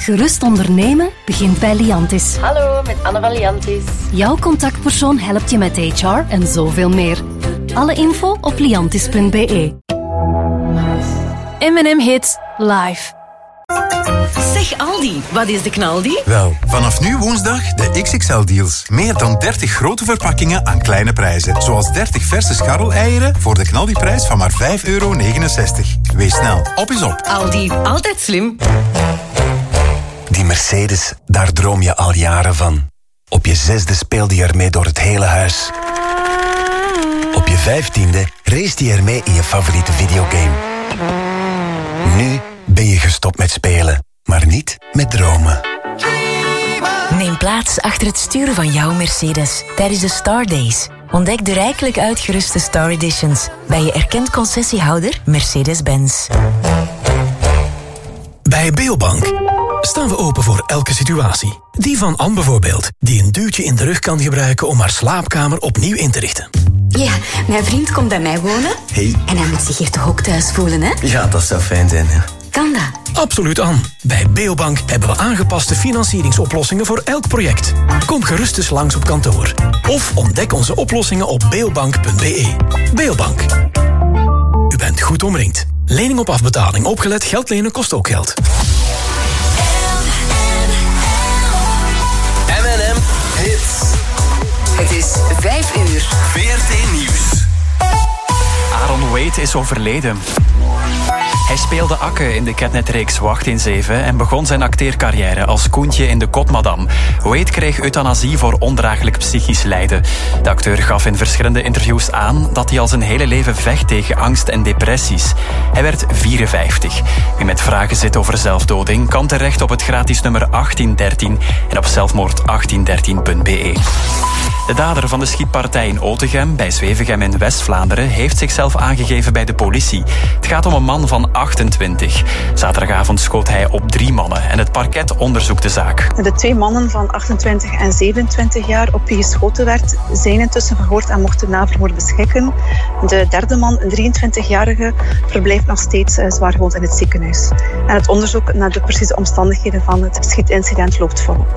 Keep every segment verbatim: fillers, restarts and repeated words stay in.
Gerust ondernemen begint bij Liantis. Hallo, met Anne van Liantis. Jouw contactpersoon helpt je met H R en zoveel meer. Alle info op liantis punt b e. M en M Hits live. Zeg Aldi, wat is de knaldi? Wel, vanaf nu woensdag de X X L-deals. Meer dan dertig grote verpakkingen aan kleine prijzen. Zoals dertig verse scharreleieren voor de knaldiprijs van maar vijf euro negenenzestig. Wees snel, op is op. Aldi, altijd slim. Die Mercedes, daar droom je al jaren van. Op je zesde speelde je ermee door het hele huis. Op je vijftiende race je ermee in je favoriete videogame. Nu ben je gestopt met spelen, maar niet met dromen. Neem plaats achter het stuur van jouw Mercedes tijdens de Star Days. Ontdek de rijkelijk uitgeruste Star Editions bij je erkend concessiehouder Mercedes-Benz. Bij Beobank staan we open voor elke situatie. Die van Anne bijvoorbeeld, die een duwtje in de rug kan gebruiken om haar slaapkamer opnieuw in te richten. Ja, mijn vriend komt bij mij wonen. Hey. En hij moet zich hier toch ook thuis voelen, hè? Ja, dat zou fijn zijn, hè. Kan dat? Absoluut, Anne. Bij Beobank hebben we aangepaste financieringsoplossingen voor elk project. Kom gerust eens langs op kantoor. Of ontdek onze oplossingen op beobank punt b e. Beobank. U bent goed omringd. Lening op afbetaling. Opgelet, geld lenen kost ook geld. M en M Hits. Het is vijf uur. V R T Nieuws. Aaron Wade is overleden. Hij speelde Akke in de Catnet-reeks Wacht in Zeven en begon zijn acteercarrière als Koentje in de Kotmadam. Wade kreeg euthanasie voor ondraaglijk psychisch lijden. De acteur gaf in verschillende interviews aan dat hij al zijn hele leven vecht tegen angst en depressies. Hij werd vierenvijftig. Wie met vragen zit over zelfdoding kan terecht op het gratis nummer achttien dertien en op zelfmoord achttien dertien punt b e. De dader van de schietpartij in Otegem bij Zwevegem in West-Vlaanderen heeft zichzelf aangegeven bij de politie. Het gaat om een man van achtentwintig. Zaterdagavond schoot hij op drie mannen en het parket onderzoekt de zaak. De twee mannen van achtentwintig en zevenentwintig jaar op wie geschoten werd, zijn intussen verhoord en mochten na verhoor beschikken. De derde man, een drieëntwintigjarige, verblijft nog steeds zwaar gewond in het ziekenhuis. En het onderzoek naar de precieze omstandigheden van het schietincident loopt volop.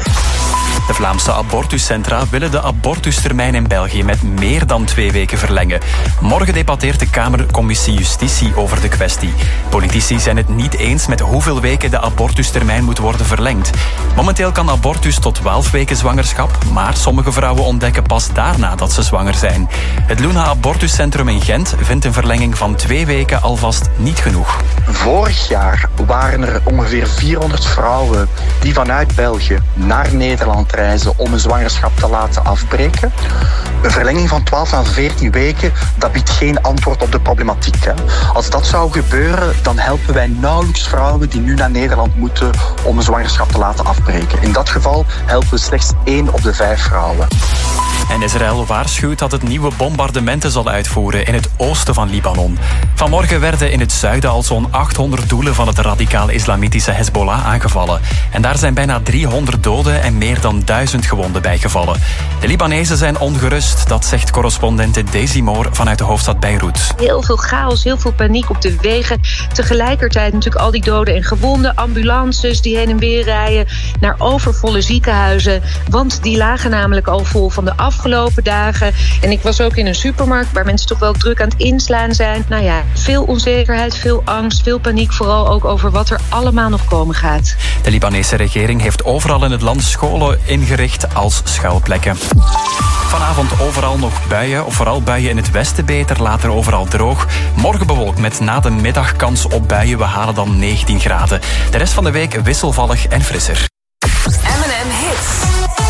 De Vlaamse abortuscentra willen de abortustermijn in België met meer dan twee weken verlengen. Morgen debatteert de Kamercommissie Justitie over de kwestie. Politici zijn het niet eens met hoeveel weken de abortustermijn moet worden verlengd. Momenteel kan abortus tot twaalf weken zwangerschap, maar sommige vrouwen ontdekken pas daarna dat ze zwanger zijn. Het Luna Abortuscentrum in Gent vindt een verlenging van twee weken alvast niet genoeg. Vorig jaar waren er ongeveer vierhonderd vrouwen die vanuit België naar Nederland reizen om een zwangerschap te laten afbreken. Een verlenging van twaalf naar veertien weken, dat biedt geen antwoord op de problematiek. Hè. Als dat zou gebeuren, dan helpen wij nauwelijks vrouwen die nu naar Nederland moeten om een zwangerschap te laten afbreken. In dat geval helpen we slechts één op de vijf vrouwen. En Israël waarschuwt dat het nieuwe bombardementen zal uitvoeren in het oosten van Libanon. Vanmorgen werden in het zuiden al zo'n achthonderd doelen van het radicaal-islamitische Hezbollah aangevallen. En daar zijn bijna driehonderd doden en meer dan duizend gewonden bijgevallen. De Libanezen zijn ongerust, dat zegt correspondente Daisy Moore vanuit de hoofdstad Beirut. Heel veel chaos, heel veel paniek op de wegen. Tegelijkertijd natuurlijk al die doden en gewonden. Ambulances die heen en weer rijden naar overvolle ziekenhuizen. Want die lagen namelijk al vol van de afgelopen dagen. En ik was ook in een supermarkt waar mensen toch wel druk aan het inslaan zijn. Nou ja, veel onzekerheid, veel angst, veel paniek. Vooral ook over wat er allemaal nog komen gaat. De Libanese regering heeft overal in het land scholen ingericht als schuilplekken. Vanavond overal nog buien, of vooral buien in het westen beter, later overal droog. Morgen bewolkt met na de middag kans op buien. We halen dan negentien graden. De rest van de week wisselvallig en frisser. M en M Hits.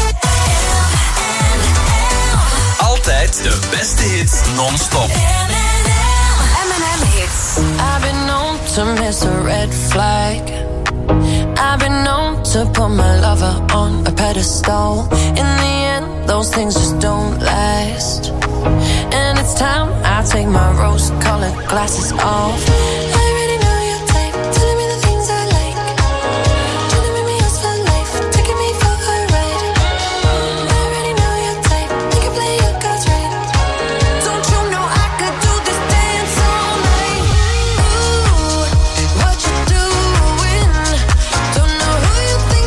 Altijd de beste hits non-stop. M en M Hits. I've been known to miss a red flag. I've been known to put my lover on a pedestal. In the end, those things just don't last. And it's time I take my rose-colored glasses off. What you doing? Don't know who you think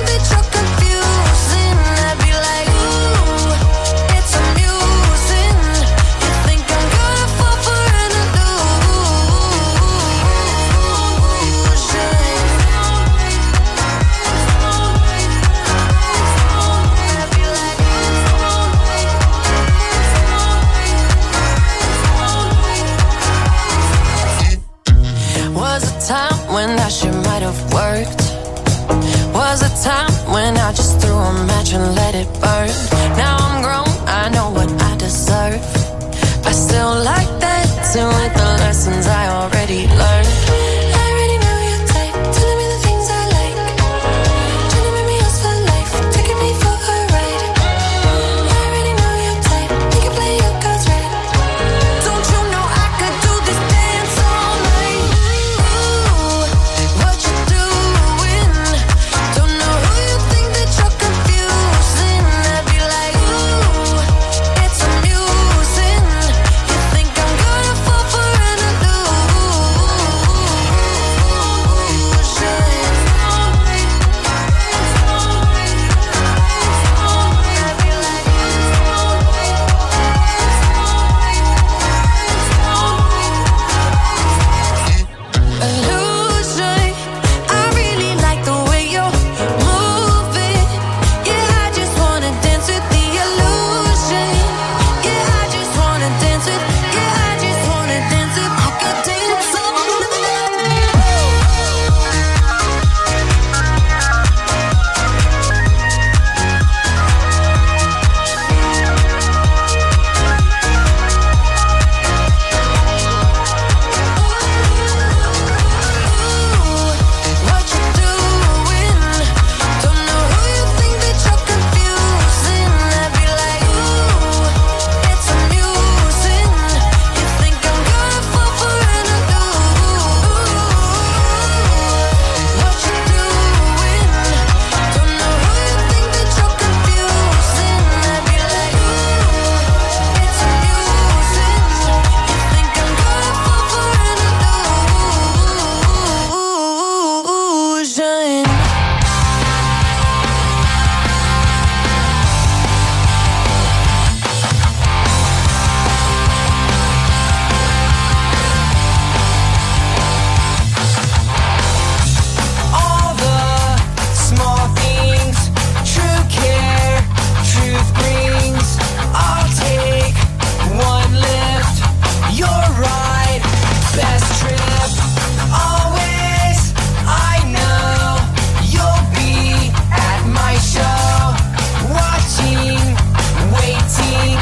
was a time when I just threw a match and let it burn. Now I'm grown, I know what I deserve. I still like dancing with the lessons I already learned. I already know your type, telling me the things I like, trying to make me yours for life, taking me for a ride. I already know your type, you can play your cards right. Don't you know I could do this dance all night? Ooh, what you doing? Don't know who you think that you're confusing. I'd be like, ooh, it's amusing. You think I'm gonna fall for an illusion? I really like the way you're moving. Yeah, I just wanna dance with the illusion. Yeah, I just wanna dance with. Yeah, I just wanna dance with. I could dance all what you doing? Don't know who you think that you're confusing. I'd be like, ooh, it's amusing. You think I'm gonna fall for an illusion? What you doing? Don't know who you think that you're confusing. I'd be like, ooh, it's amusing. You think I'm gonna fall for an illusion? All the small things, true care, truth brings. I'll take one lift, you're right, best trip. Always, I know you'll be at my show, watching, waiting,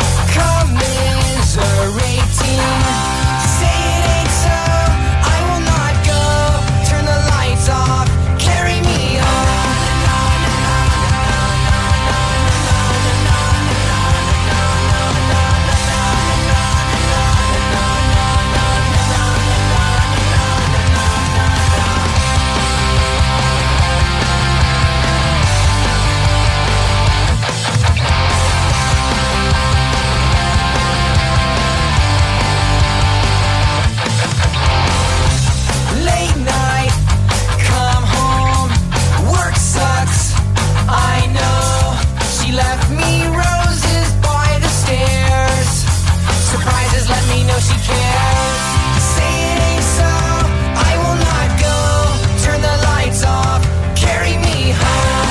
commiserating. Say it ain't so, I will not go. Turn the lights off, carry me home. Late night, come home, work sucks, I know. She left me roses by the stairs. Surprises let me know she cares. Say it ain't so, I will not go. Turn the lights off, carry me home.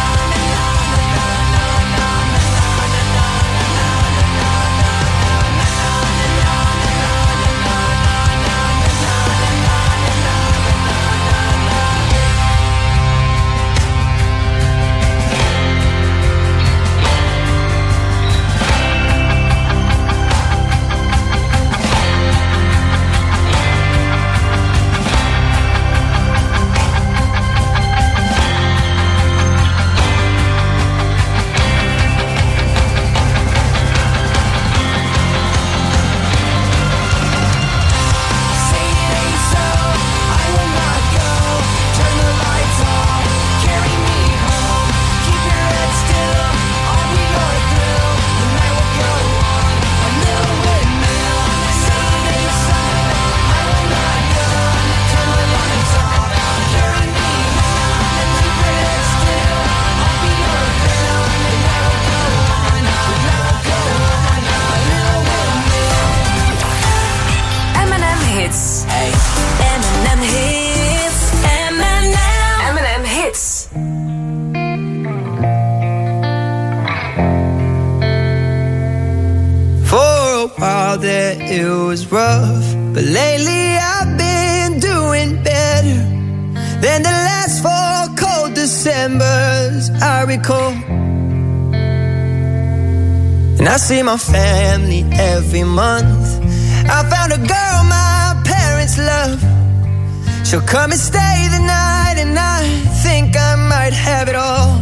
Say it ain't so, I will not go. Turn the lights off, carry me home. Keep your head still, I'll be your thrill. The night will go on, a little windmill. Say it ain't so, I will not go. Turn the lights off, carry me home. Keep your head still, I'll be your thrill. The night will go on, the night will go on, a little windmill. M and M Hits. M and M Hits. M and M. M and M Hits. For a while there it was rough, but lately I've been doing better than the last four cold Decembers. Decembers I recall. And I see my family every month. I found a girl my parents love. She'll come and stay the night, and I think I might have it all.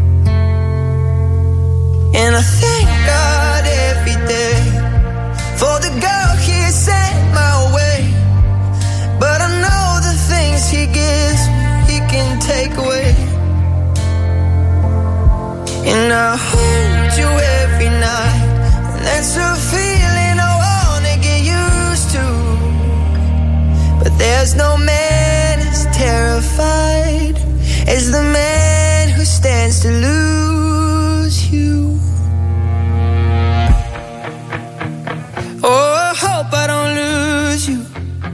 And I thank God every day for the girl He sent my way. But I know the things He gives He can take away. And I hold you every night, and that's a feeling I wanna get used to. But there's no man as terrified as the man who stands to lose you. Oh, I hope I don't lose you.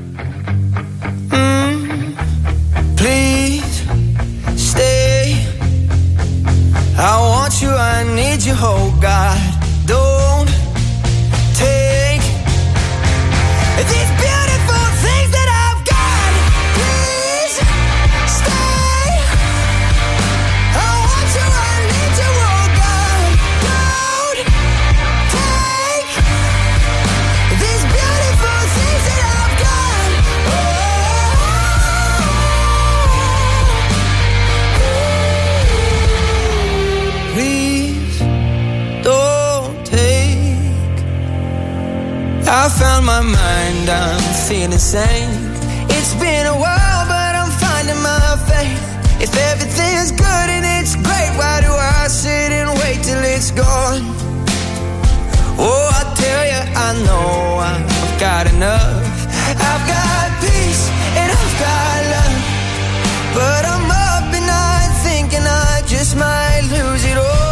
Mm, please stay. I want you, I need you, oh God. Don't take these beautiful things that I've got. Please stay. I want you, I need you, oh God. Don't take these beautiful things that I've got. Oh. Please don't take. I found my mind, I'm feeling sane. It's been a while, but I'm finding my faith. If everything's good and it's great, why do I sit and wait till it's gone? Oh, I tell you, I know I've got enough. I've got peace and I've got love. But I'm up at night thinking I just might lose it all.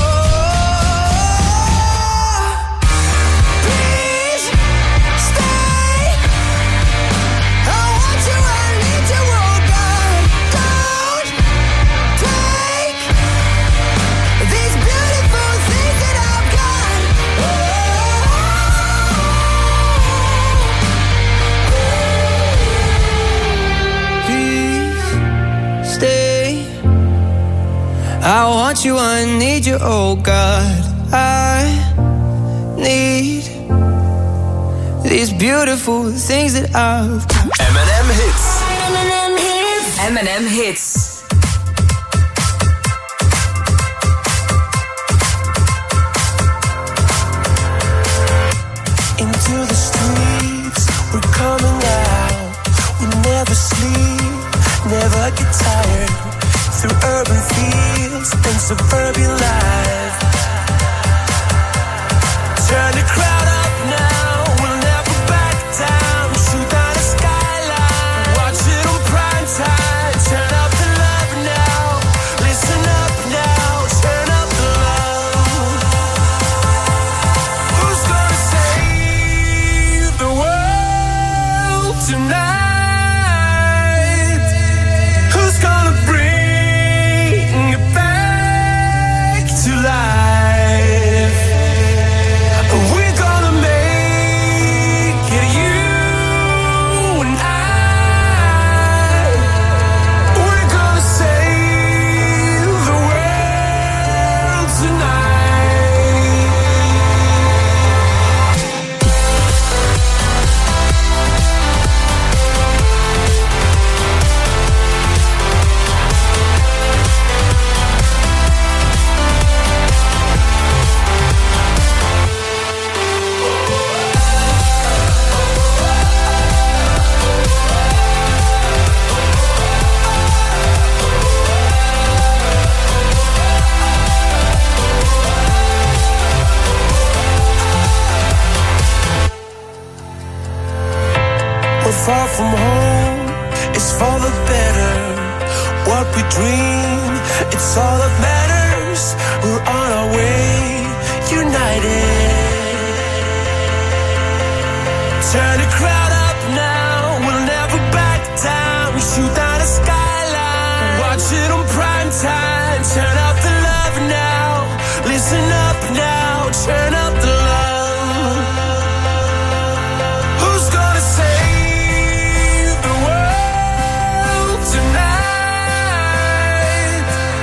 I want you, I need you, oh God. I need these beautiful things that I've got. M and M Hits. M and M Hits. M and M Hits. Into the streets, we're coming out. We never sleep, never get tired. Through urban fields and suburban life. Turn the crowd up now, we'll never back down. Shoot down the skyline, watch it on prime time. Turn up the love now, listen up now. Turn up the love. Who's gonna save the world tonight? Who's gonna bring to life? We're gonna make it, you and I. We're gonna save the world tonight. We're far from home, it's for the better. What we dream, it's all that matters. We're on our way, united. Turn the crowd up now, we'll never back down. We shoot down the skyline, watch it on prime time. Turn up the love now, listen up now. Turn up the love. Who's gonna save the world tonight?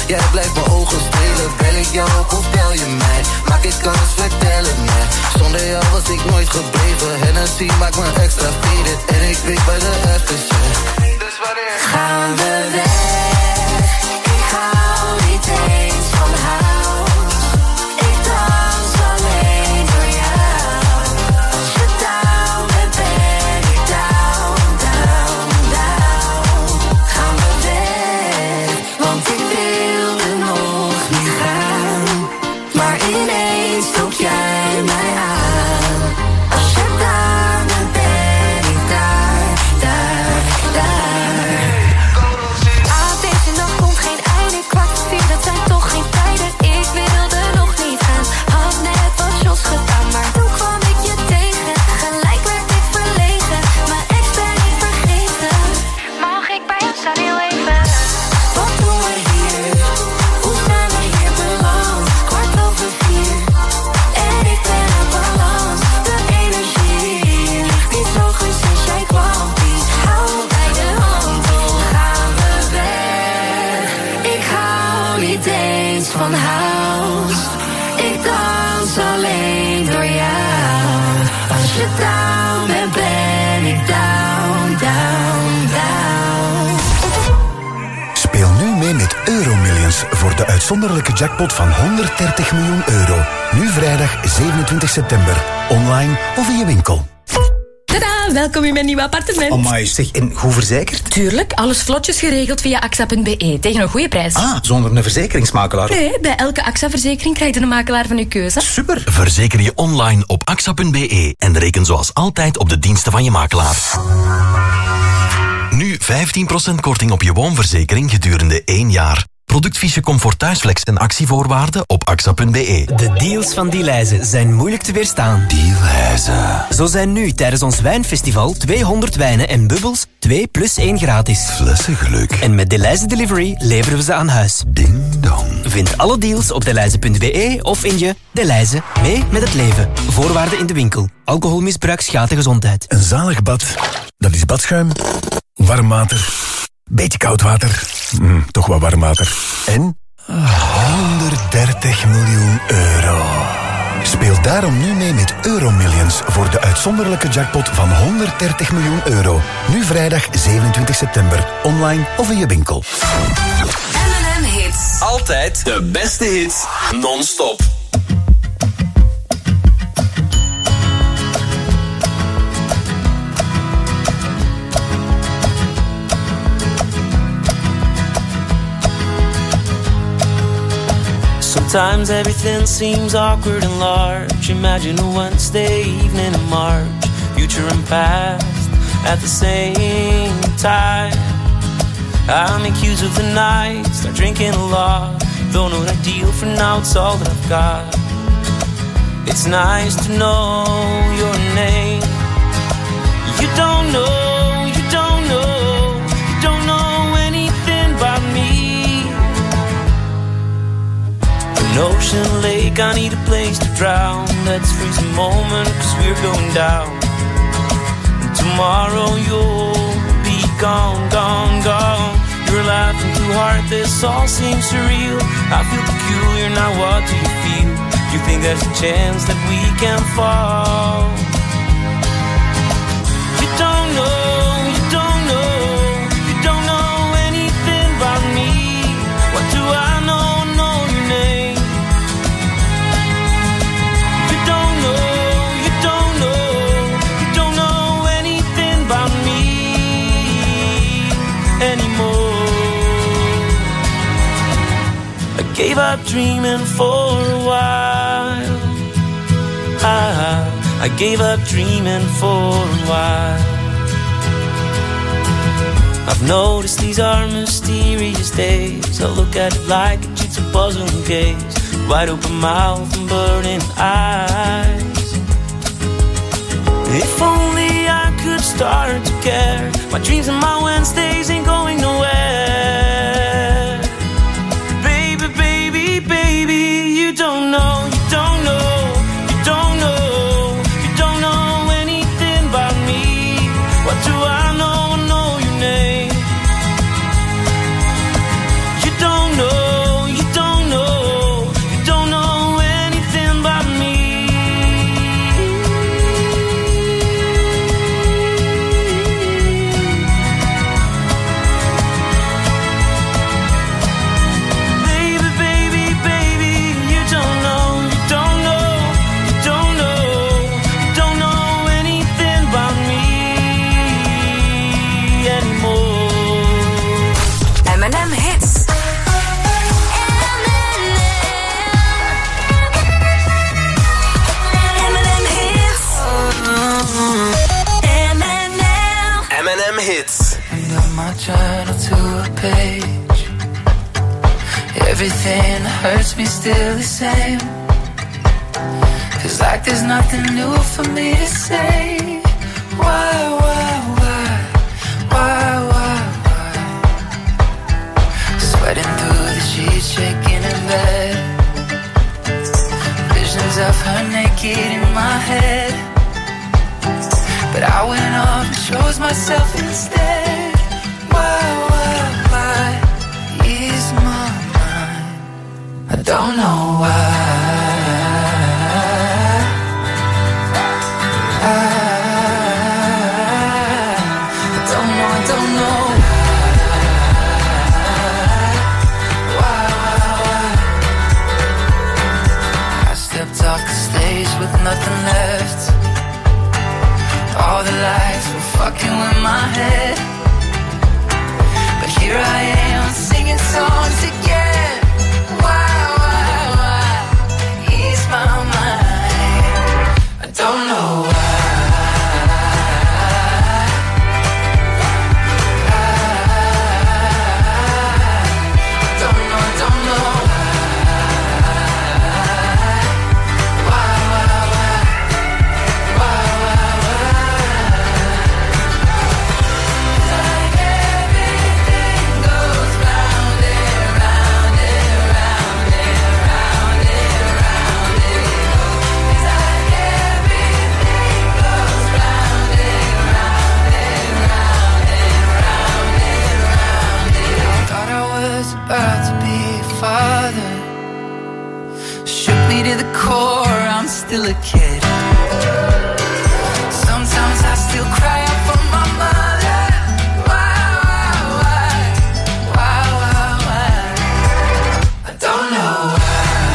Jij blijft mijn ogen strelen. Bel ik jou op of bel je mij? Maak ik kans, vertel het mij. Zonder jou was ik nooit gebleven. Hennessy maakt me extra faded. En ik weet bij de aftershave. Dus wanneer gaan we weg? Ik hou niet eens van huis. Ik dans alleen door jou. Als je down bent, ben ik down, down, down. Gaan we weg, want ik wilde nog niet gaan. Maar ineens trok jij mij aan. Als je daar bent, ben ik daar, daar, daar. Ah, deze nacht komt geen einde. Kwart voor vier, dat zijn toch geen tijden. Ik wilde nog niet gaan. Had net wat shots gedaan, maar toen kwam ik je tegen. Gelijk werd ik verlegen. Mijn ex ben ik vergeten. Mag ik bij jou staan heel even? Wat doen we hier? Hoe zijn we hier beland? Kwart over vier. En ik ben op balans. De energie ligt niet zo goed sinds jij kwam. Please, hou me bij de hand. Hoe gaan we weg? Ik hou niet eens van house. Ik dans alleen door jou. Als je down bent, ben ik down, down, down. Speel nu mee met Euromillions voor de uitzonderlijke jackpot van honderddertig miljoen euro. Nu vrijdag zevenentwintig september. Online of in je winkel. Tada, welkom in mijn nieuwe appartement. Amai, zeg, en goed verzekerd? Tuurlijk, alles vlotjes geregeld via A X A punt B E tegen een goede prijs. Ah, zonder een verzekeringsmakelaar? Nee, bij elke A X A-verzekering krijg je een makelaar van uw keuze. Super. Verzeker je online op A X A punt B E en reken zoals altijd op de diensten van je makelaar. Nu vijftien procent korting op je woonverzekering gedurende één jaar. Productfiche Comfort Thuisflex en actievoorwaarden op A X A punt B E. De deals van Delhaize zijn moeilijk te weerstaan. Delhaize. Zo zijn nu tijdens ons wijnfestival tweehonderd wijnen en bubbels twee plus één gratis. Flessen geluk. En met Delhaize Delivery leveren we ze aan huis. Ding dong. Vind alle deals op delhaize punt B E of in je Delhaize. Mee met het leven. Voorwaarden in de winkel. Alcoholmisbruik schaadt de gezondheid. Een zalig bad, dat is badschuim, warm water, beetje koud water, mm, toch wat warm water. En honderddertig miljoen euro. Speel daarom nu mee met Euromillions voor de uitzonderlijke jackpot van honderddertig miljoen euro. Nu vrijdag zevenentwintig september. Online of in je winkel. M en M Hits. Altijd de beste hits, non-stop. Sometimes everything seems awkward and large. Imagine a Wednesday evening in March. Future and past at the same time. I make use of the night, start drinking a lot. Don't know what I deal for now, it's all that I've got. It's nice to know your name. You don't know, you don't know, you don't know anything about me. An ocean lake, I need a place to drown. Let's freeze a moment, cause we're going down. And tomorrow you'll be gone, gone, gone. You're laughing too hard, this all seems surreal. I feel peculiar, now what do you feel? You think there's a chance that we can fall? You don't know, you don't know, you don't know anything about me. What do I know, know your name? You don't know, you don't know, you don't know anything about me anymore. I gave up dreaming for a while. I, I gave up dreaming for a while. I've noticed these are mysterious days. I look at it like a jigsaw puzzle and gaze. Wide open mouth and burning eyes. If only I could start to care. My dreams and my Wednesdays ain't going nowhere. Baby, baby, baby, you don't know, you don't know, you don't know, you don't know anything about me. What do I know? I know your name. You don't know, everything hurts me still the same. Feels like there's nothing new for me to say. Why, why, why, why, why, why? Sweating through the sheets, shaking in bed. Visions of her naked in my head. But I went off and chose myself instead. Why, why, why is my mind? I don't know why. I, I don't know, I don't know why, why, why. I stepped off the stage with nothing left. All the lights were fucking with my head. But here I am singing songs again. Why, why, why ease my mind? I don't know why. I don't know, I don't know why, why, why, why, why, why. Like everything goes round and round and round and round and round it goes. Like everything goes round and round and round and round and round it. Thought I was about to be a father. Shook me to the core, I'm still a kid. Sometimes I still cry out for my mother. Why, why, why, why, why, why? I don't know why.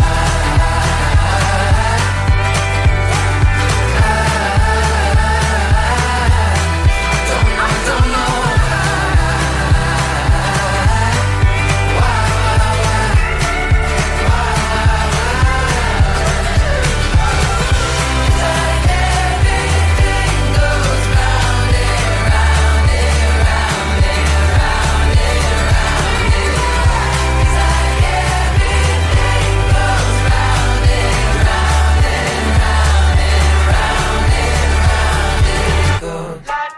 I don't know, I don't know why, why, why, why, like everything goes round and round and round and round and round it goes. Like everything goes round and round and round and round and round it goes.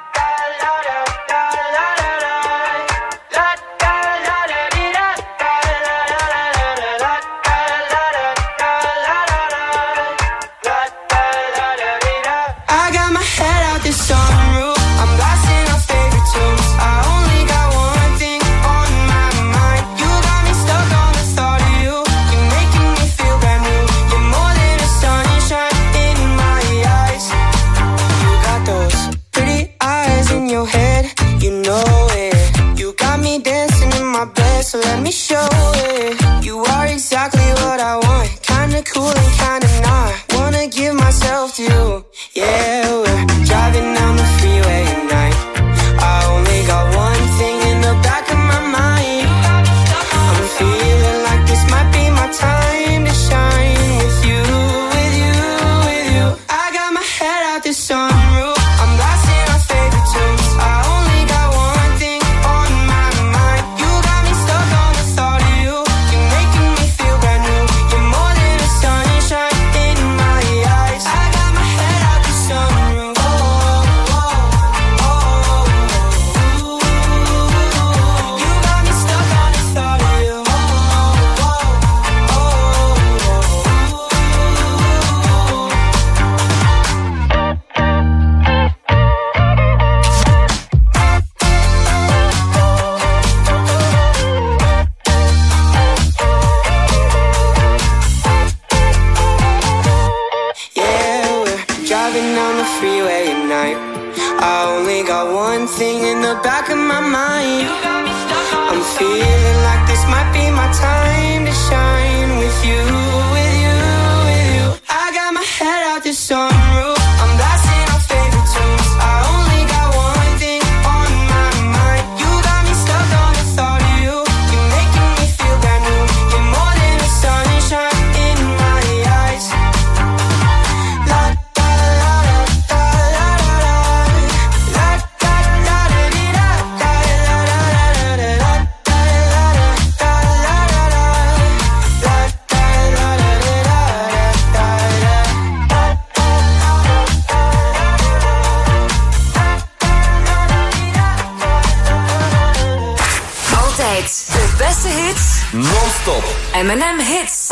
I got my head out the sunroof. I'm blasting our favorite tunes. I only got one thing on my mind. You got me stuck on the thought of you. You're making me feel brand new. You're more than a sunshine in my eyes. You got those pretty eyes in your head. You know it. You got me dancing in my bed, so let me show it. You are exactly what I want. Kinda cool and kinda not. Wanna give myself to you. Yeah, we're driving down the freeway at night. I only got one thing in the back of my mind. I'm feeling like this might be my time to shine with you, with you, with you. I got my head out the sunroof. I'm blasting our favorite tunes. I only got one thing on my mind. You got me stuck on the thought of you. You're making me feel brand new. You're more than a sunshine in my eyes. I got my head out the sunroof. Oh, oh, oh, oh. You got me stuck on the thought of you. Oh, oh, oh, yeah, we're driving down the freeway at night. I only got one thing in the back of my mind. I'm feeling like this might be my time to shine with you, with you, with you. I got my head out the sunroof. I'm blasting our favorite tunes. I only got one thing on my mind. You got me stuck on the thought of you. You're making me feel brand new. You're more than a sunshine in my eyes. La da la da da la da da. La da da da dee da da la da da da da da da da da da da. Non-stop. M en M Hits.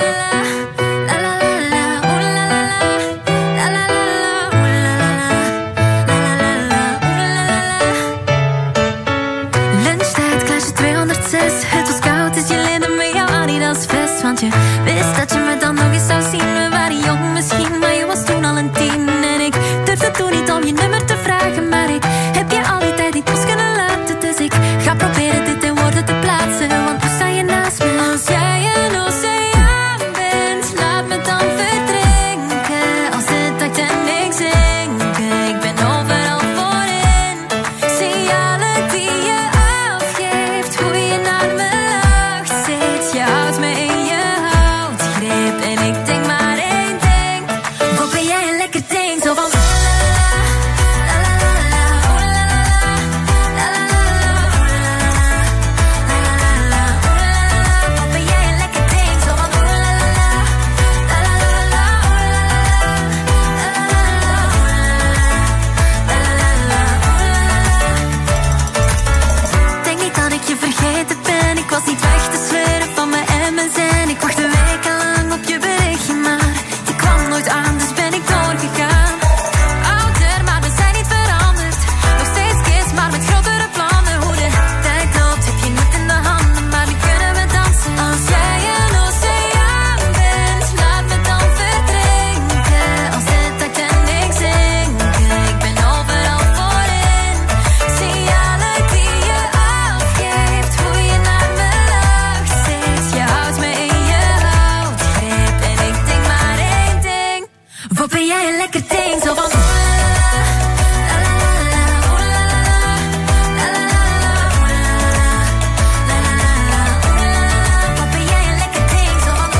Lunchtijd, klasje tweehonderdzes. Het was koud, dus je leende me jouw Adidas vest. Want je wist dat je me dan nog eens zou zien. We waren jong misschien, maar je was toen al een tien. En ik durfde toen niet om je nummer te vragen. Maar ik heb je al die tijd niet los kunnen laten. Dus ik ga proberen dit in woorden te plaatsen. Want nu sta je naast me. Als jij een oceaan bent, laat me dan verdrinken. Als de Titanic zinken, ik ben overal voorin. Signalen die je afgeeft, hoe je naar me lacht zit. Je houdt me in je houtgreep en ik denk maar één ding. Wat ben jij een lekker ding, zo van... Denk niet dat ik je vergeten ben. Ik was niet weg te sleuren van mijn M S N. Ik wachtte wekenlang op je berichtje, maar je kwam nooit aan, dus ben ik doorgegaan. Ouder, maar we zijn niet veranderd. Nog steeds kids, maar met grotere plannen. Hoe de tijd loopt, heb je niet in de handen, maar nu kunnen we dansen. Als jij een oceaan bent, laat me dan verdrinken. Als de Titanic zinken, ik ben overal voorin. Signalen die je afgeeft, hoe je naar me lacht zit. Je houdt me in je houtgreep en ik denk maar één ding. Wat ben jij een lekker ding, zo van... Wat ben jij een lekker ding, zo van...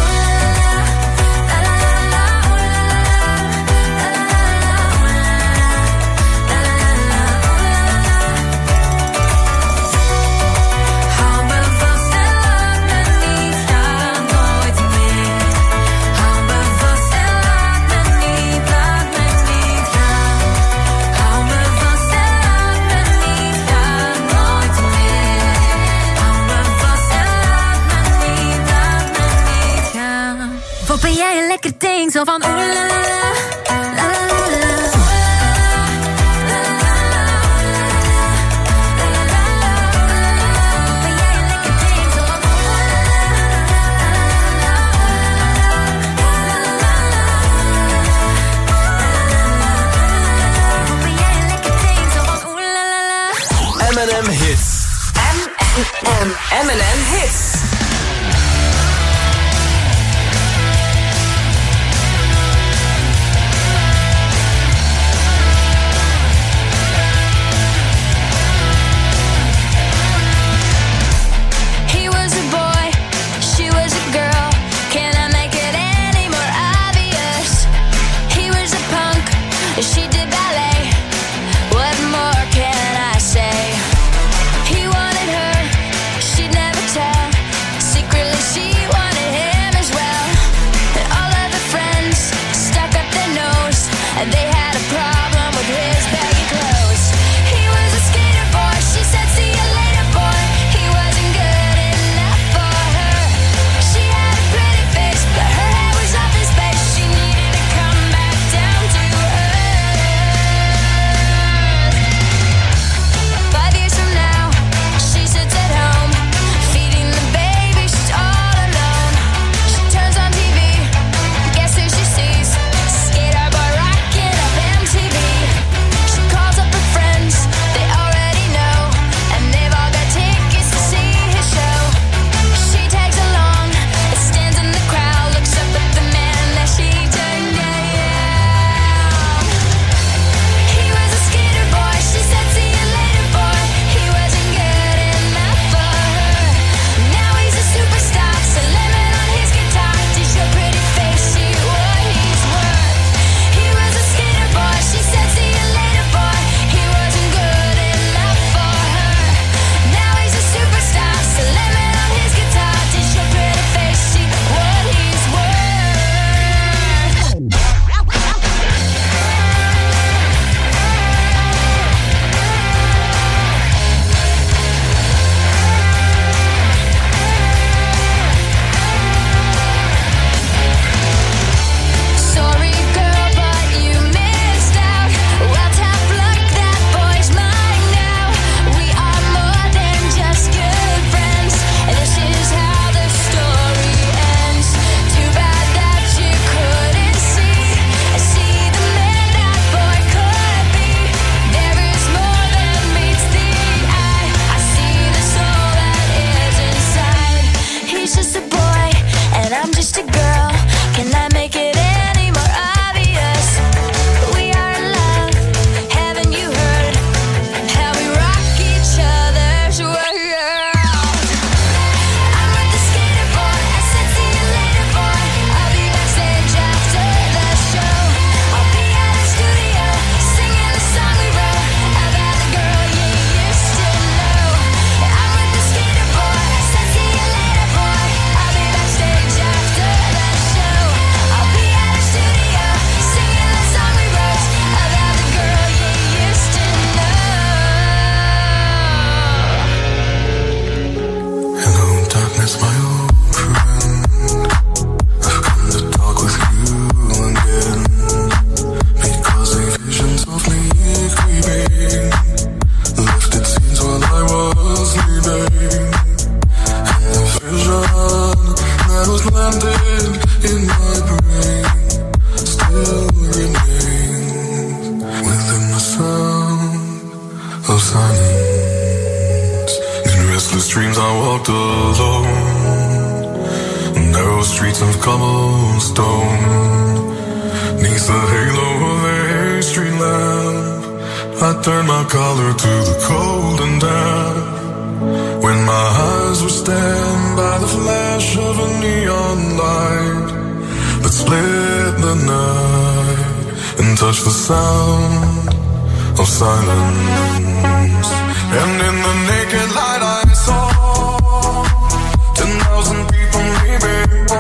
Hou me vast en laat me niet gaan, nooit meer. Hou me vast en laat me niet, laat me niet gaan. Hou me vast en laat me niet gaan, nooit meer. Hou me vast en laat me niet, laat me niet gaan. Wat ben jij een lekker ding, zo van oeh la la la, la la la la. M en M Hits. M en M. M en M Hits. He was a boy, she was a girl. Can I make it any more obvious? He was a punk, she did ballet. What more can I say? He wanted her, she'd never tell. walked alone, narrow streets of cobblestone, neath the halo of a street lamp. I turned my collar to the cold and damp. When my eyes were stabbed by the flash of a neon light that split the night and touched the sound of silence. And in the naked light I saw ten thousand people maybe,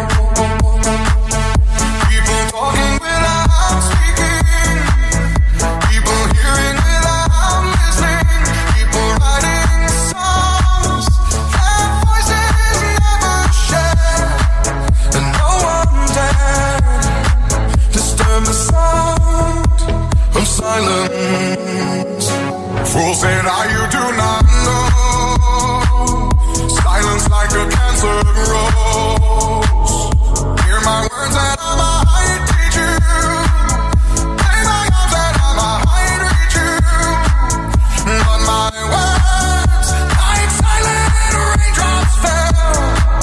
people talking without speaking, people hearing without listening, people writing songs that voices never share, and no one dared disturb the sound of silence. Fools say now you do not know, silence like a cancer grows. Hear my words and I might teach you, play my arms and I might reach you, but my words like silent raindrops fell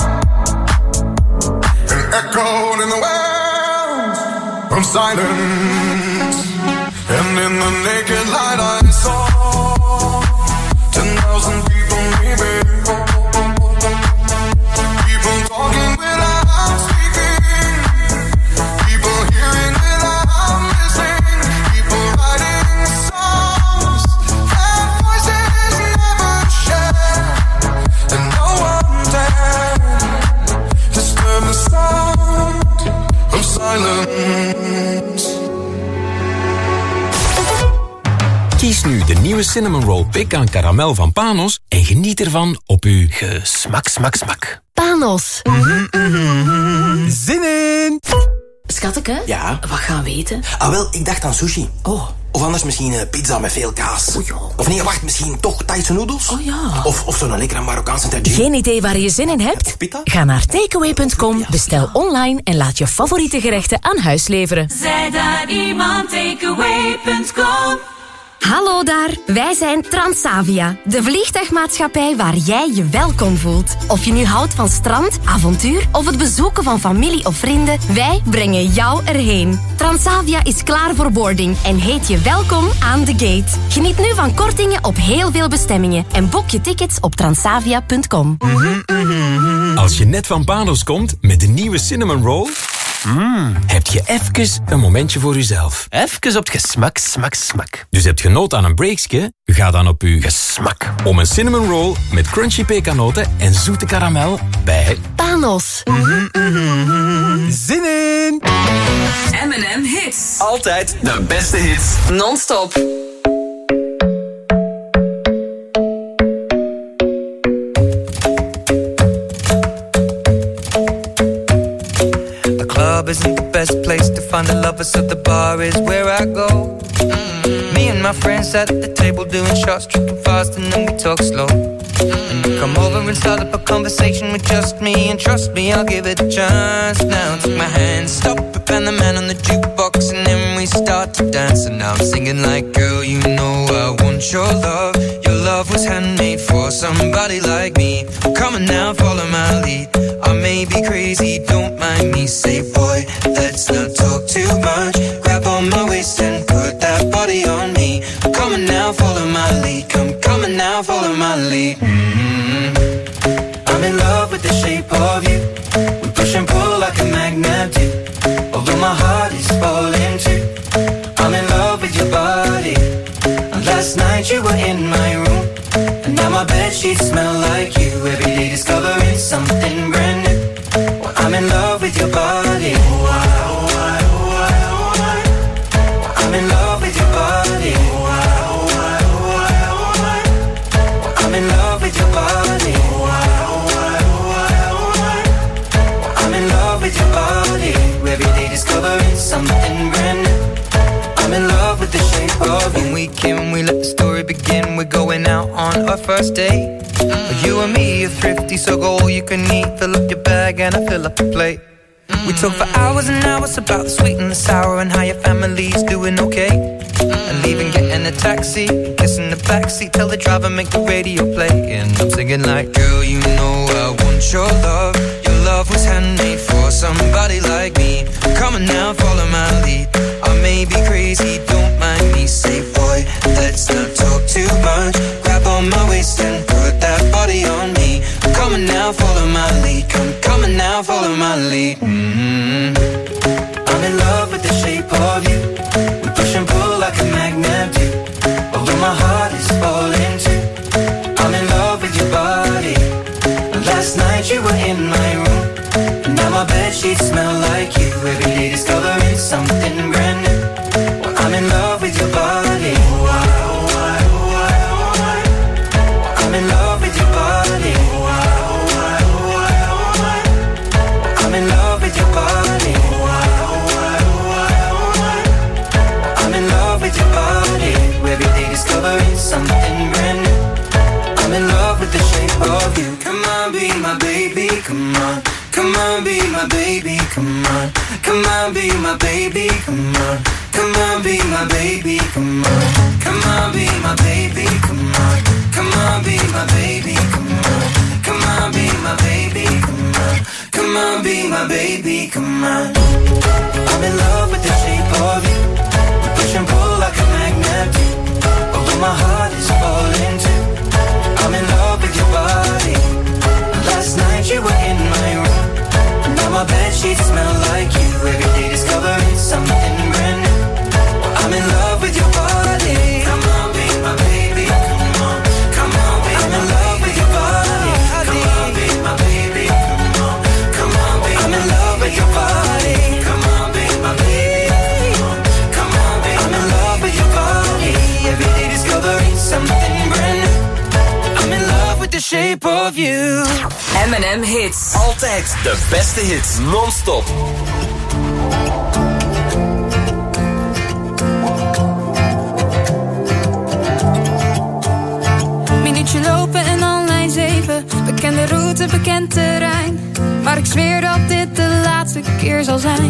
and echoed in the wells of silence. And in the naked light I saw ten thousand people maybe, people talking without speaking, people hearing without listening, people writing songs that voices never share, and no one dared disturb the sound of silence. Kies nu de nieuwe Cinnamon Roll Pecan Caramel van Panos en geniet ervan op uw gesmak, smak, smak. Panos. Mm-hmm, mm-hmm. Zin in! Schatteke? Ja? Wat gaan we eten? Ah, wel, ik dacht aan sushi. Oh. Of anders misschien uh, pizza met veel kaas. Oh, ja. Of nee, wacht, misschien toch Thaise noedels? Oh ja. Of, of zo'n lekkere Marokkaanse tagine. Geen idee waar je zin in hebt? Ga naar takeaway punt com, bestel online en laat je favoriete gerechten aan huis leveren. Zij daar iemand, takeaway punt com. Hallo daar, wij zijn Transavia, de vliegtuigmaatschappij waar jij je welkom voelt. Of je nu houdt van strand, avontuur of het bezoeken van familie of vrienden, wij brengen jou erheen. Transavia is klaar voor boarding en heet je welkom aan de gate. Geniet nu van kortingen op heel veel bestemmingen en boek je tickets op transavia punt com. Als je net van Panos komt met de nieuwe Cinnamon Roll, mm, heb je even een momentje voor jezelf. Even op het gesmak, smak, smak. Dus heb je nood aan een breakje? Ga dan op uw gesmak om een Cinnamon Roll met crunchy pekanoten en zoete karamel bij Panos. Mm-hmm, mm-hmm. Zin in! M en M Hits. Altijd de beste hits. Non-stop. The club isn't the best place to find the lovers, so the bar is where I go. Mm-hmm. Me and my friends at the table doing shots, tripping fast, and then we talk slow. And you come over and start up a conversation with just me, and trust me, I'll give it a chance. Now take my hand, stop it, and the man on the jukebox, and then we start to dance. And now I'm singing like, girl, you know I want your love. Your love was handmade for somebody like me. Come on now, follow my lead. I may be crazy, don't mind me. Say, boy, let's not talk too much. Grab on my waist and put that body on me. Come on now, follow my lead. Come, come on now, follow my lead. Mm-hmm. I'm in love with the shape of you. We push and pull like a magnet do. Although my heart is falling too. I'm in love with your body. And last night you were in my room, and now my bedsheets smell like you. Every day discovering something brand new. Well, I'm in love with your body. Oh, I, oh, I, oh, I, oh, I. Well, I'm in love with your body. Oh, I, oh, I, oh, I, oh, I. Well, I'm in love with your body. Oh, I, oh, I, oh, I, oh, I. Well, I'm in love with your body. Every day discovering something brand new. I'm in love with the shape of you. When we came and we let the story begin, we're going out on our first date. Mm-hmm. You and me are thrifty, so go all you can eat. Fill up your bag and I fill up the plate. Mm-hmm. We talk for hours and hours about the sweet and the sour and how your family's doing okay. And leaving, getting a taxi, kissing the backseat, tell the driver make the radio play. And I'm singing like, girl, you know I want your love. Your love was handmade for somebody like me. Come on now, follow my lead. I may be crazy, don't mind me. Say, boy, let's not talk too much. Grab on my waist and put that body on me. Come on now, follow my lead. Come, come on now, follow my lead. Mm-hmm. I'm in love with the shape of you. We push and pull like a magnet do. Although my heart is falling too. I'm in love with your body. Last night you were in my room, and now my bedsheets smell like you. Every day discovering something brand new. Well, I'm in love with your body. Oh, I, oh, I, oh, I, oh, I. I'm in love with your body. Oh, I, oh, I, oh, I, oh, I. I'm in love with your body. Oh, I, oh, I, oh, I, oh, I. I'm in love with your body. Every day discovering something brand new. I'm in love with the shape of you. Come on, be my baby, come on. Come on, be my baby, come on. Come on, be my baby, come on. Come on, be my baby, come on. Come on, be my baby, come on. Come on, be my baby, come on. Come on, be my baby, come on. Come on, be my baby, come on. I'm in love with the shape of you. We push and pull like a magnet do. Although my heart is falling too. I'm in love with your body. Last night you were in my room, and now my bedsheets smell like you. Every day discovering something brand new. Well, I'm in love with your body. Come on, be my baby. Come on, come on, be I'm in love with your body. Come on, be my baby. Come on, come on, be I'm in love with your body. Come on, be my baby. Come on, come on, be I'm in love with your body. Every day discovering something brand new. I'm in love with the shape of you. M en M Hits. Altijd de beste hits, non-stop. Minuutje lopen en al lijn zeven. Bekende route, bekend terrein. Maar ik zweer dat dit de laatste keer zal zijn.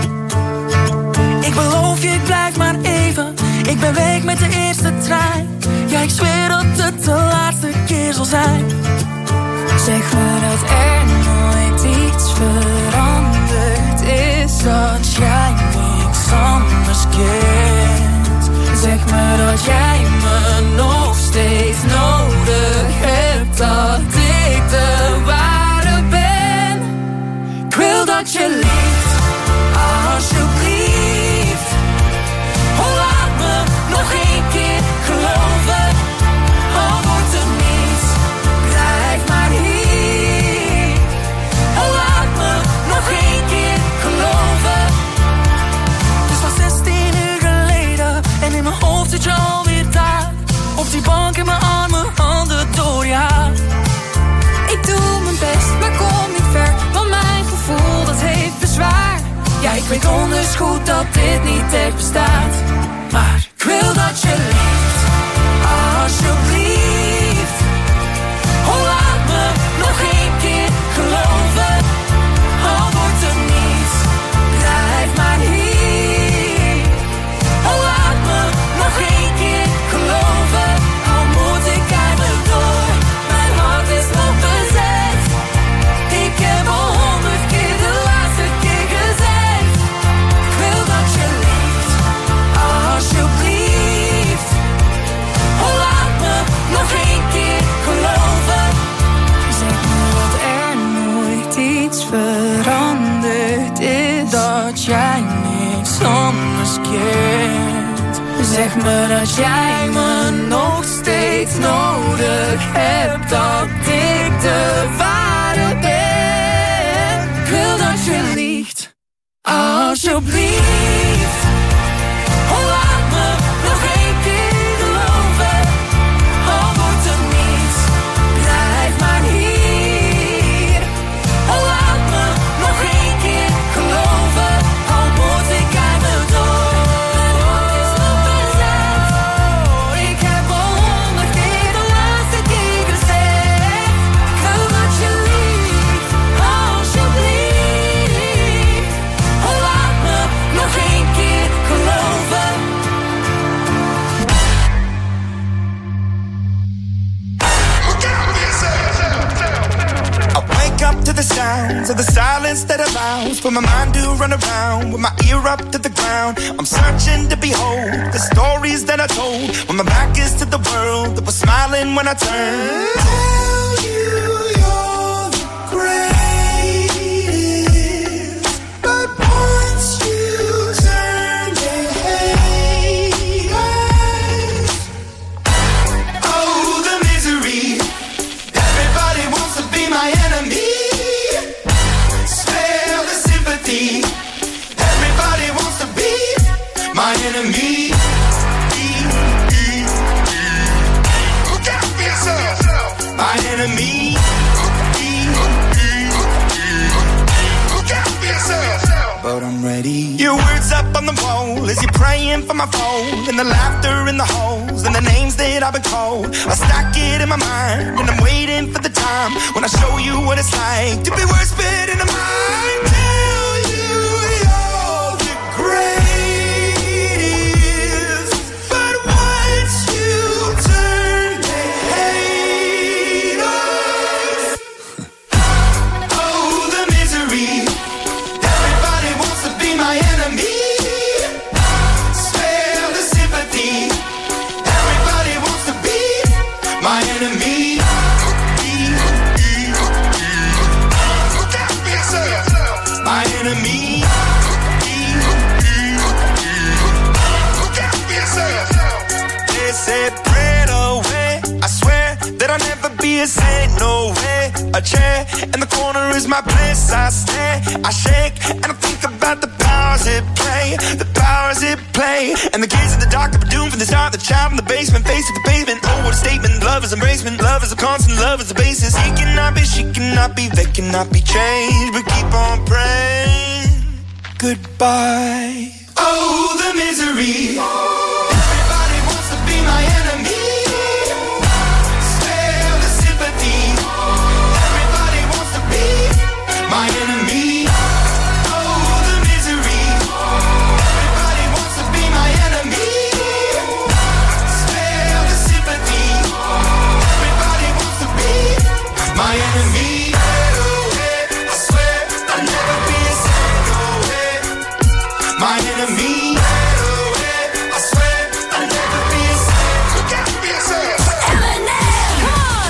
Ik beloof je, ik blijf maar even. Ik ben weg met de eerste trein. Ja, ik zweer dat het de laatste keer zal zijn. Zeg me dat er nooit iets veranderd is. Dat jij niks anders kent. Zeg me dat jij me nog steeds nodig hebt. Dat ik de ware ben. Ik wil dat je liegt, alsjeblieft. Oh, laat me nog één keer geloven. Al wordt er niets, blijf maar hier. Oh, laat me nog één keer geloven. Het was zestien uur geleden en in mijn hoofd zit je alweer daar. Op die bank in mijn armen, handen door je haar. Ik doe mijn best, maar kom niet ver. Want mijn gevoel, dat heeft bezwaar. Ja, ik weet donders goed dat dit niet echt bestaat. Maar ik wil dat je liegt, alsjeblieft. Oh, laat me nog één keer geloven. Al wordt er niets, blijf maar hier. Oh, laat me nog één keer geloven. Al moet ik keihard door, mijn hart is nog bezet. Ik heb al honderd keer de laatste keer gezegd. Ik wil dat je liegt, alsjeblieft. Oh, laat me nog één keer geloven. Zeg me dat er nooit iets veranderd is. Dat jij niks anders kent. Zeg me dat jij me nog steeds nodig hebt. Dat ik de ware ben. Ik wil dat je liegt, alsjeblieft. Oh, laat me nog één keer geloven. Al wordt er niets, blijf maar hier. Oh, laat me nog één keer geloven. Al moet ik keihard door, mijn hart is nog bezet. Ik heb al honderd keer de laatste keer gezegd. Ik wil dat je liegt, alsjeblieft. sounds of the silence that allows for my mind to run around with my ear up to the ground. I'm searching to behold the stories that I told when my back is to the world that was smiling when I turned. Tell you you're the greatest, but once you turn they hate us. Oh, the misery. Everybody wants to be my enemy. Spare the sympathy. Everybody wants to be my enemy. Look out for yourself. My enemy. Look out for yourself. But I'm ready. Your words up on the wall as you're praying for my phone, and the laughter in the holes and the names that I've been called. I stack it in my mind and I'm waiting for the time when I show you what it's like to be worse fit in the mind. Tell you you're the greatest, but once you turn they hate us. Oh, the misery. Everybody wants to be my enemy. Spare the sympathy. Everybody wants to be my enemy. Look out for yourself. My enemy. Look out for yourself. They said bread away. I swear that I'll never be a saint. No way. A chair in the corner is my place. I stare, I shake, and I think about the powers it play. The powers it play. And the kids in the dark are doomed from the start. The child in the basement, face to the pavement. Oh, what a statement. Love is embracement. Love is a constant. Love is the basis. He cannot be, she cannot be, they cannot be changed. But keep on praying. Goodbye. Oh, the misery. Everybody wants to be my enemy. Spare the sympathy. Everybody wants to be my enemy. Oh, the misery. Everybody wants to be my enemy. Spare the sympathy. Everybody wants to be my enemy. I swear I'll never be a saint. No way. My enemy. I swear I'll never be a saint. Look out for yourself. Eminem, come on.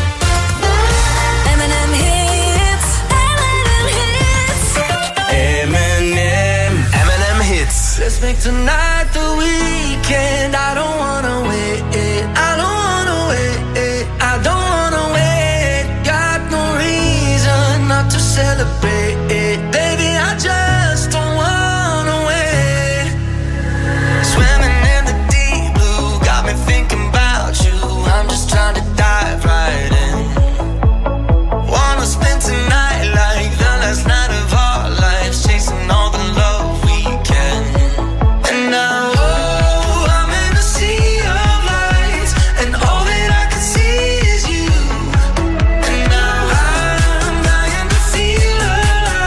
Eminem hits. Eminem hits. Eminem. Eminem hits. Let's make tonight the weekend. I don't wanna wait. I don't wanna wait. I don't wanna wait. Got no reason not to celebrate. Baby, I just don't wanna wait. Swimming in the deep blue got me thinking about you. I'm just trying to dive right in. Wanna spend tonight like the last night of our lives, chasing all the love we can. And now, oh, I'm in a sea of lights, and all that I can see is you. And now I'm dying to feel alive.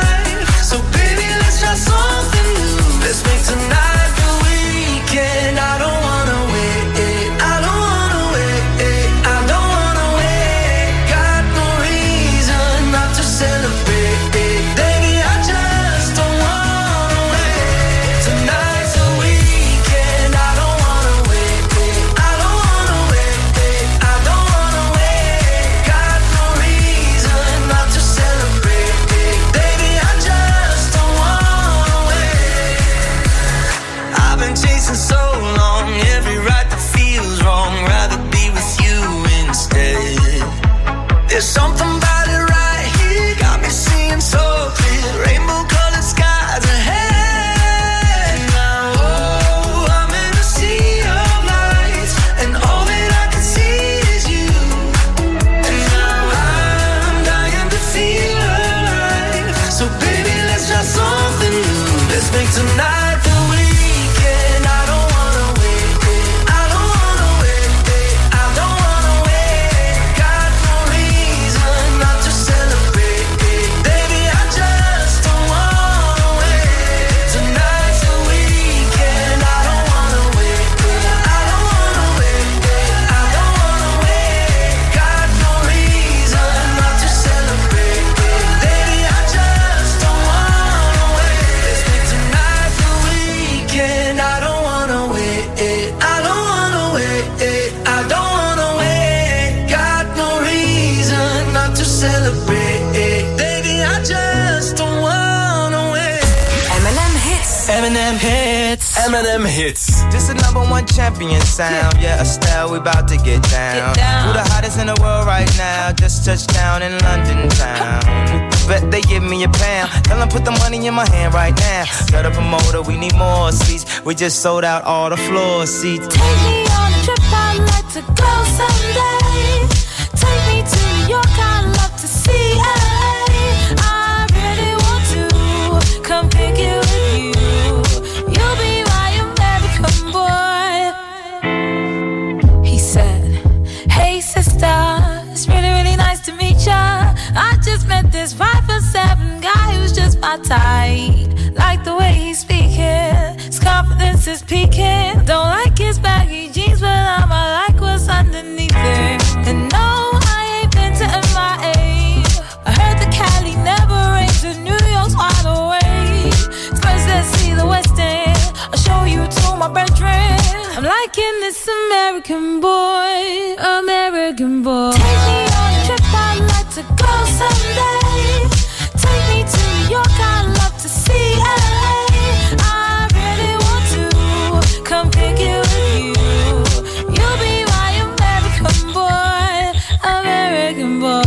M and M hits. Just a number one champion sound. Yeah, Estelle, we about to get down. Who the hottest in the world right now? Just touched down in London town. Bet they give me a pound. Tell them put the money in my hand right now. Got a promoter, we need more seats. We just sold out all the floor seats. Take me on a trip, I'd like to go someday. Take me to New York, I'd love to see L A. I really want to come pick you with you. You'll be my American boy. He said, hey sister, it's really, really nice to meet ya. I just met this five foot seven guy who's just my type. Like the way he's speaking, his confidence is peaking. Don't like his baggy jeans, but I'ma like what's underneath it. And no, I ain't been to M I A. I heard the Cali never rains and New York's wide awake. First let's see the West End, I'll show you to my bedroom. I'm liking this American boy, American boy. Take me on a trip, I'd like to go someday. Take me to New York, I'd love to see L A. I really want to come pick you with you. You'll be my American boy, American boy.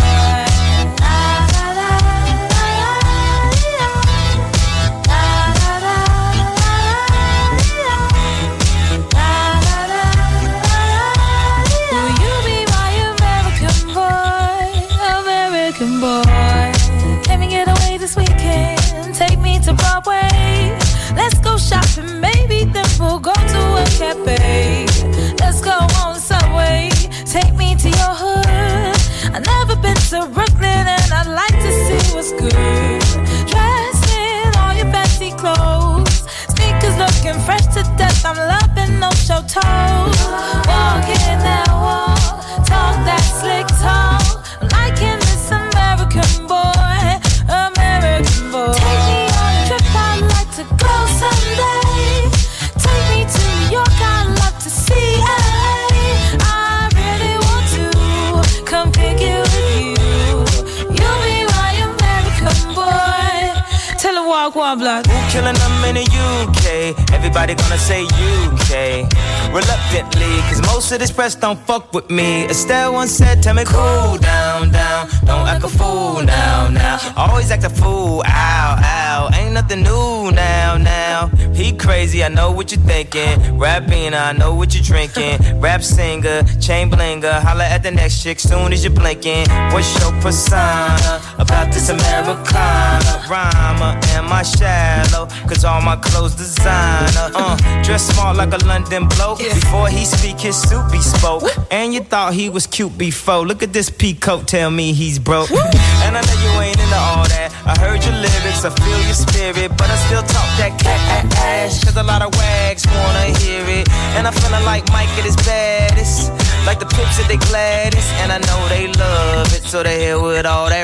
Will you be my American boy, American boy? Let me get away this weekend. Take me to Broadway. Let's go shopping, maybe then we'll go to a cafe. Let's go on the subway. Take me to your hood. I've never been to Brooklyn and I'd like to see what's good. Dressed in all your fancy clothes, sneakers looking fresh to death. I'm loving no show toes. Walking that wall, talk that slick talk. I'm liking this American boy, American boy. Take me on a trip, I'd like to go someday. Take me to New York, I'd love to see L A. I really want to come pick you with you. You'll be my American boy. Tell her walk one block. Who killing them in the U K? Everybody gonna say U K. Reluctantly, cause most of this press don't fuck with me. Estelle once said, tell me cool down, down. Don't act a fool now, now. Always act a fool, ow, ow. Ain't nothing new now, now. He crazy, I know what you're thinking. Rapping, I know what you're drinking. Rap singer, chain blinger. Holla at the next chick soon as you're blinking. What's your persona about this Americana? Rhymer, am I shallow? Cause all my clothes designer. Uh, dress smart like a London bloke. Before he speak, his suit be spoke. And you thought he was cute before. Look at this peacoat, tell me he's broke. And I know you ain't into all that. I heard your lyrics, I feel your spirit, but I still talk that cat ass. Cause a lot of wags wanna hear it. And I'm feeling like Mike at his baddest. Like the pips at they gladdest. And I know they love it, so they here with all that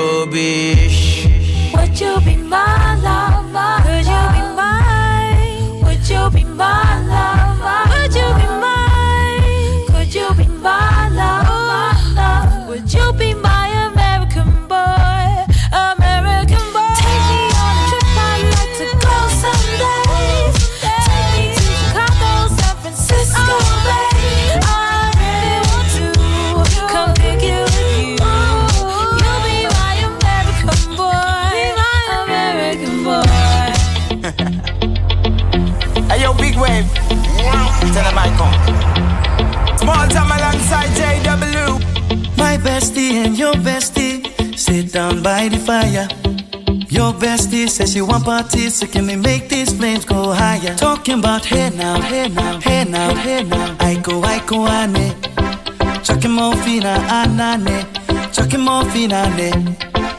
rubbish. Would you be my lover? Could you be mine? Would you be my lover? Would you be mine? Could you be my lover? Would you be my American boy? American boy. Take me on a trip, I'd like to go someday. Take me to Chicago, San Francisco, babe. I really want to come pick you with you. You'll be my American boy, American boy. Hey yo, big wave. Tell the mic on. Small time alongside J W. My bestie and your bestie sit down by the fire. Your bestie says she want parties, so can we make these flames go higher? Talking about hey now, hey now, hey now, hey now. I go, I go, ane. Chucking more fina, anane. Chucking more fina, ane.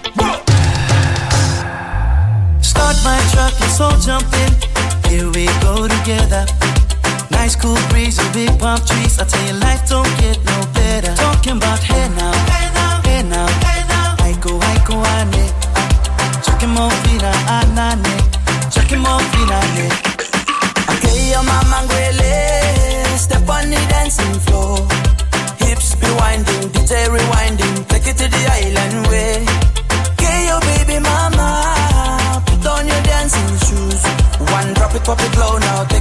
Start my truck, let's all jump in. Here we go together. Nice cool breeze and big palm trees. I tell you, life don't get no better. Talking about hey now, hey now, hey now, hey now. I go, I go, ane. Chucking more fina, anane. Chucking more fina, ane. Okay, your mama ngwele. Step on the dancing floor. Hips be winding, D J rewinding. Take it to the island way. Okay, your baby mama. Put on your dancing shoes. One drop it, pop it low now. Take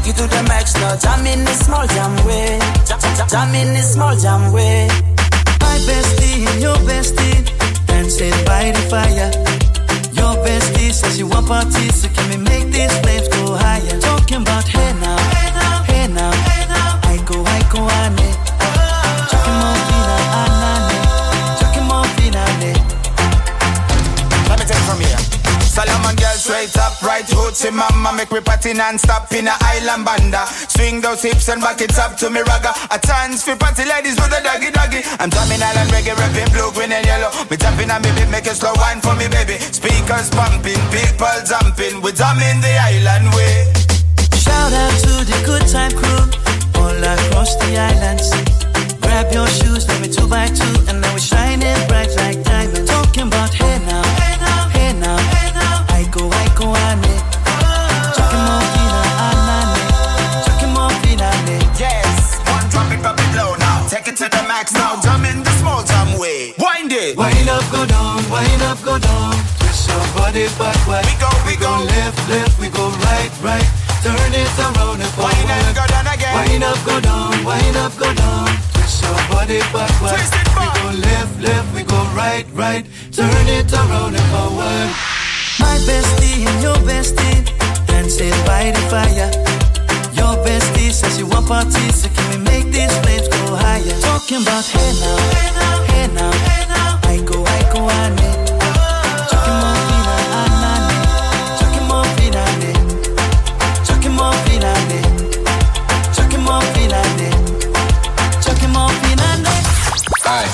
take you to the max now. Jam in the small jam way. Jam, jam, jam in the small jam way. My bestie and your bestie dancing by the fire. Your bestie says you want parties, so can we make these flames go higher? Talking about hey now, hey now, hey now, hey now. I go, I go, ane. Chucking more fina, anane. Chucking more fina, ane. Let me take it from here. Solomon girl straight up, right hoochie mama. Make me party non-stop in a island banda. Swing those hips and back it up to me ragga. A chance for party ladies with a doggy doggy. I'm drumming island reggae, rapping blue, green and yellow. Me tapping on me beat, make a slow wine for me baby. Speakers pumping, people jumping. We drumming the island way. Shout out to the good time crew all across the islands. Grab your shoes, let me two by two, and now we're shining bright like diamonds. Talking about hey now, hey now, hey now, hey now. I go, I go, ane. Chucking more fina, anane. Chucking more fina, ane. Yes, one drop it, pop it low now. Take it to the max now. Jump in the small jam way. Wind it. Wind up, go down, wind up, go down. Twist your body backward. We go, we go. Left, left, we go right, right. Turn it around and forward. Wind up, go down again. Wind up, go down, wind up, go down. Twist your body backward. Twist it back. We go left, left, we go right, right. Turn it around and forward. My bestie and your bestie dancing by the fire. Your bestie says you want parties, so can we make these flames go higher? Talking about hey now, hey now, hey now, hey now. I go, I go, ane. Chucking more fina, anane. Chucking more fina, ane. Chucking more fina, ane. Chucking more fina, ane. Chucking more fina, ane. Aye.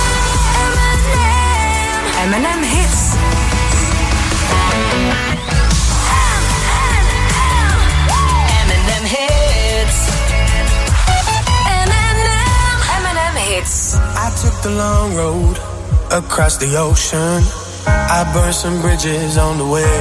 M and M Hits. M and M Hits. M and M. M and M Hits. I took the long road across the ocean. I burned some bridges on the way.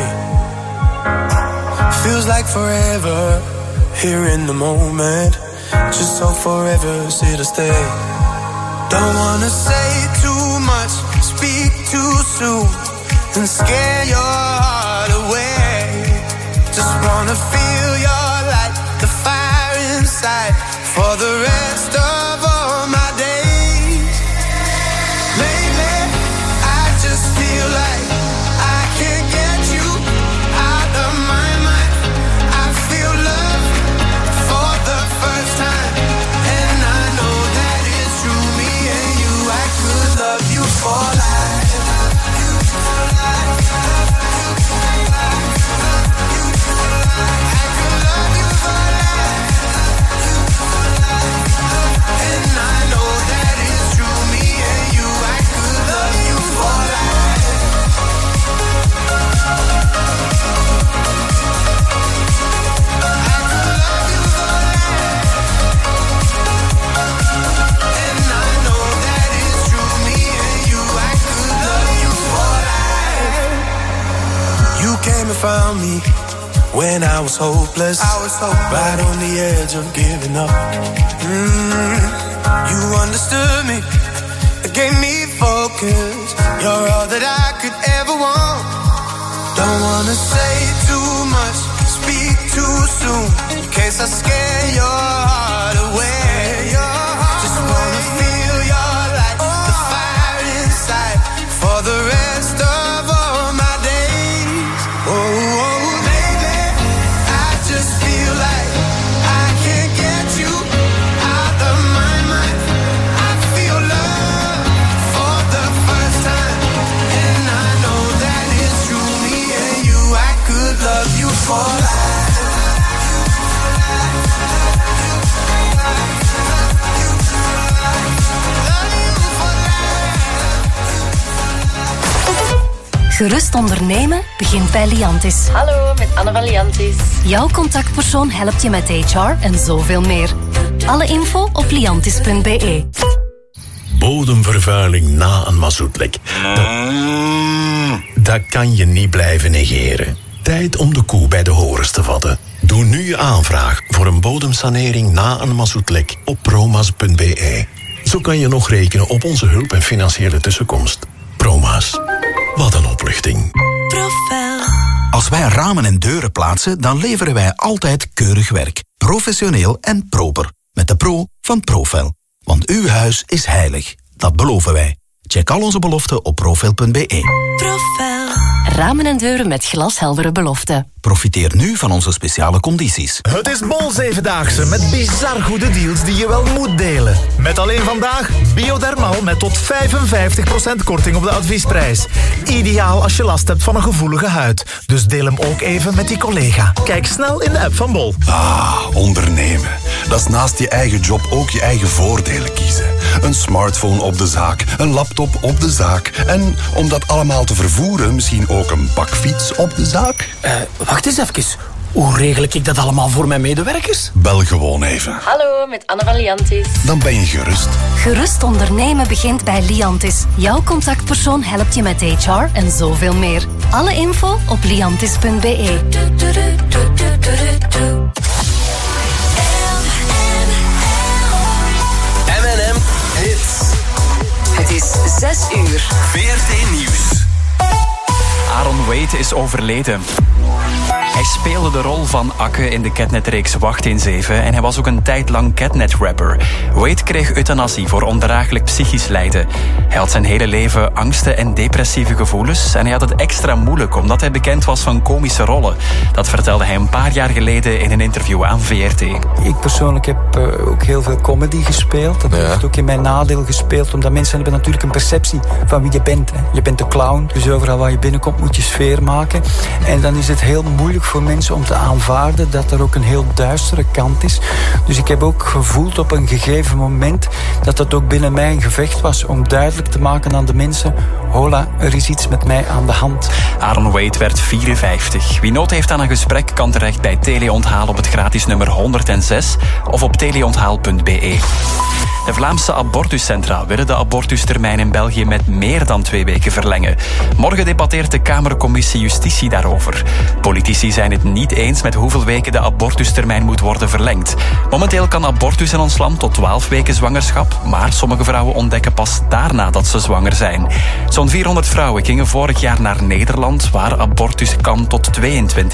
Feels like forever here in the moment. Just so forever's here to stay. Don't wanna say too much, speak too soon, and scare your heart away. Just wanna feel your light, the fire inside, for the rest of all my days. Lately, I just feel like I can't get you out of my mind. I feel love for the first time, and I know that it's true. Me and you, I could love you for life. Found me when I was hopeless. I was hopeless. Right on the edge of giving up. Mm, you understood me, it gave me focus. You're all that I could ever want. Don't wanna say too much, speak too soon, in case I scare your heart away. Just wanna feel your light, the fire inside, for the rest of all my days. Oh, oh, baby, I just feel like I can't get you out of my mind. I feel love for the first time, and I know that it's true. Me and you, I could love you for life. Gerust ondernemen begint bij Liantis. Hallo, met Anne van Liantis. Jouw contactpersoon helpt je met H R en zoveel meer. Alle info op liantis punt b e. Bodemvervuiling na een mazoetlek. Dat, dat kan je niet blijven negeren. Tijd om de koe bij de horens te vatten. Doe nu je aanvraag voor een bodemsanering na een mazoetlek op promas punt b e. Zo kan je nog rekenen op onze hulp en financiële tussenkomst. Promas. Wat een opluchting. Profel. Als wij ramen en deuren plaatsen, dan leveren wij altijd keurig werk. Professioneel en proper. Met de pro van Profel. Want uw huis is heilig. Dat beloven wij. Check al onze beloften op profel punt be. Profel. Ramen en deuren met glasheldere beloften. Profiteer nu van onze speciale condities. Het is Bol zevendaagse met bizar goede deals die je wel moet delen. Met alleen vandaag Biodermal met tot vijfenvijftig procent korting op de adviesprijs. Ideaal als je last hebt van een gevoelige huid. Dus deel hem ook even met die collega. Kijk snel in de app van Bol. Ah, ondernemen. Dat is naast je eigen job ook je eigen voordelen kiezen. Een smartphone op de zaak, een laptop op de zaak. En om dat allemaal te vervoeren, misschien ook een bakfiets op de zaak. Uh, wacht eens even. Hoe regel ik dat allemaal voor mijn medewerkers? Bel gewoon even. Hallo, met Anne van Liantis. Dan ben je gerust. Gerust ondernemen begint bij Liantis. Jouw contactpersoon helpt je met H R en zoveel meer. Alle info op liantis punt be. M en M Hits. Het is zes uur. V R T Nieuws. Aaron Wade is overleden. Hij speelde de rol van Akke in de Catnet-reeks Wacht in Zeven en hij was ook een tijd lang Catnet-rapper. Wade kreeg euthanasie voor ondraaglijk psychisch lijden. Hij had zijn hele leven angsten en depressieve gevoelens en hij had het extra moeilijk omdat hij bekend was van komische rollen. Dat vertelde hij een paar jaar geleden in een interview aan V R T. Ik persoonlijk heb uh, ook heel veel comedy gespeeld. Dat ja. heeft ook in mijn nadeel gespeeld, omdat mensen hebben natuurlijk een perceptie van wie je bent. Hè. Je bent de clown, dus overal waar je binnenkomt moet je sfeer maken. En dan is het heel moeilijk voor mensen om te aanvaarden dat er ook een heel duistere kant is. Dus ik heb ook gevoeld op een gegeven moment dat het ook binnen mij een gevecht was om duidelijk te maken aan de mensen: hola, er is iets met mij aan de hand. Aaron Wade werd vierenvijftig. Wie nood heeft aan een gesprek kan terecht bij Teleonthaal op het gratis nummer honderdzes of op teleonthaal punt be. De Vlaamse abortuscentra willen de abortustermijn in België met meer dan twee weken verlengen. Morgen debatteert de Kamercommissie Justitie daarover. Politici zijn het niet eens met hoeveel weken de abortustermijn moet worden verlengd. Momenteel kan abortus in ons land tot twaalf weken zwangerschap, maar sommige vrouwen ontdekken pas daarna dat ze zwanger zijn. Zo'n vierhonderd vrouwen gingen vorig jaar naar Nederland, waar abortus kan tot tweeëntwintig